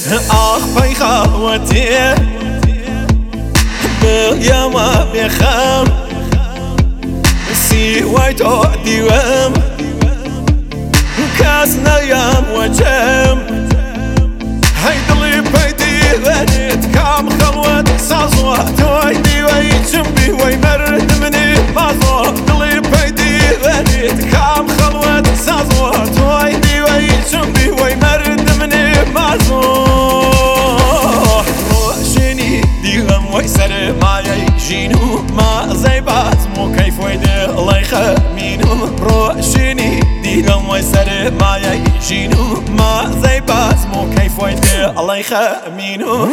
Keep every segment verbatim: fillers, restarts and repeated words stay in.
آخ پای خاوتی بیا ما بخم سی وای تو دیوم کس نیم وجم هی دلی پیدی ونید کام خلوت سازوا توی دیوی چنبی وی مرد منی مازو دلی پیدی ونید کام خلوت سازوا توی دیوی چنبی وی مرد منی مازو روشنی دیوم وی سر مایه جینو ما زیبات مو کیف وی دلی خمینو روشنی دیوم وی سر مایه جینو ما زیبات مو کیف وی دلی خمینو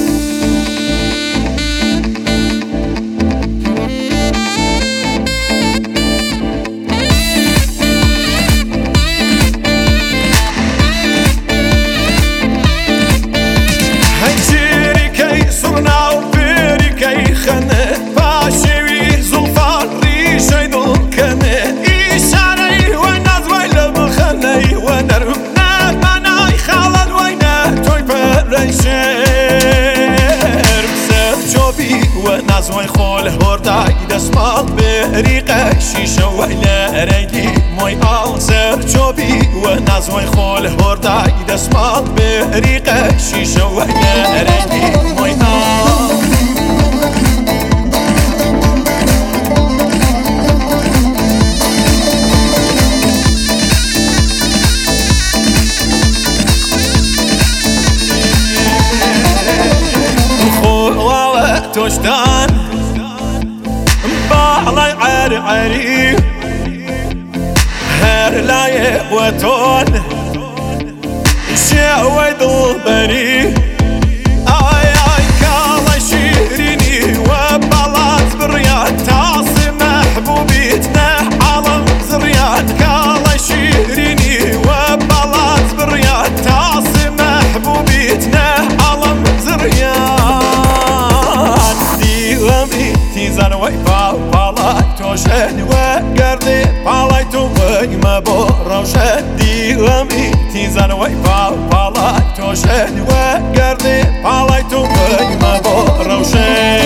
نازوی خول هردای دسمال بریق شیشه و لرنگی موی آل سر چوبی و نازوی خول هردای دسمال بریق شیشه و لرنگی موی آل توشتان باعلي عري عري هر لاي وتون شاوي ضلبني اي اي كالا شيريني وبلاط بريان تعصي محبوبيتنا عالم زريان كالا شيريني وبلاط بريان تعصي محبوبيتنا عالم زريان تيزان وي بالاي توشن وقردي بالاي تو وي ما بو روشن ديغمي تيزان وي بالاي توشن وقردي بالاي تو وي ما بو روشن